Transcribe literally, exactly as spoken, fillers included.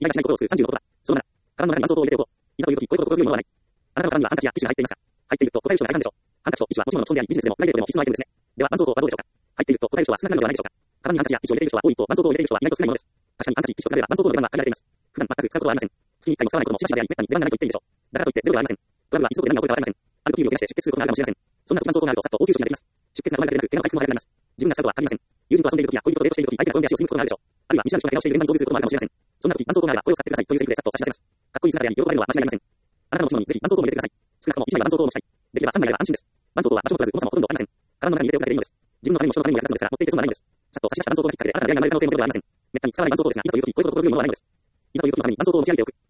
意外としないことをするさんじゅうのことだ。そのなら、カバンの中に絆創膏を入れておこう。いざという時、こういうことを心強いものはない。あなたのカバンにはハンカチやティッシュが入っていますか？入っていると答える人が大半でしょう。ハンカチとティッシュは持ち物の損であり、ビジネスでもプライベートでも必須のアイテムですね。では、絆創膏はどうでしょうか？入っていると答える人は少なくなるのではないでしょうか？カバンにハンカチやティッシュを入れている人は多い一方、絆創膏を入れている人は意外と少ないものです。確かにハンカチ、ティッシュと比べれば絆創膏の値段は限られています。普段全く使うことはありません。月にいっかいも使わないこともしばしばであり、滅多に値段がないと言っていいでしょう。だからといってゼロではありません。トラブルはいつどこで何が起こるかはありません。ある時ををけなして出血することがあるかもしれません。そんな時絆創膏があるとさっと応急処置ができます。出血が止まるだけでなく、怪我の回復も早くなります。自分が使うことは限りません。友人と遊んでいる時や恋人とデートしている時、相手が転んで足をすることがあるでしょう。あるいは見知らぬ人が怪我をしている現場に遭遇することもあるかもしれません。そんな時、絆創膏があればこれを使ってくださいというセリフでさっと差し出せます。かっこいい姿であり、喜ばれるのは間違いありません。あなたの持ち物にぜひ絆創膏も入れてください。少なくともいちまいは絆創膏を持ちたい。できればさんまいあれば安心です。絆創膏は場所も取らず重さもほとんどかかりません。カバンの中に入れておくだけでいいのです。自分のためにも人のためにも役立つのですが、持っていて損はないのです。さっと差し出した絆創膏がきっかけで新たな出会いが生まれる可能性もゼロではありません。めったに使わない絆創膏ですが、いざという時、こういうことを心強いものはないのです。いざという時のために絆創膏を持ち上げておく。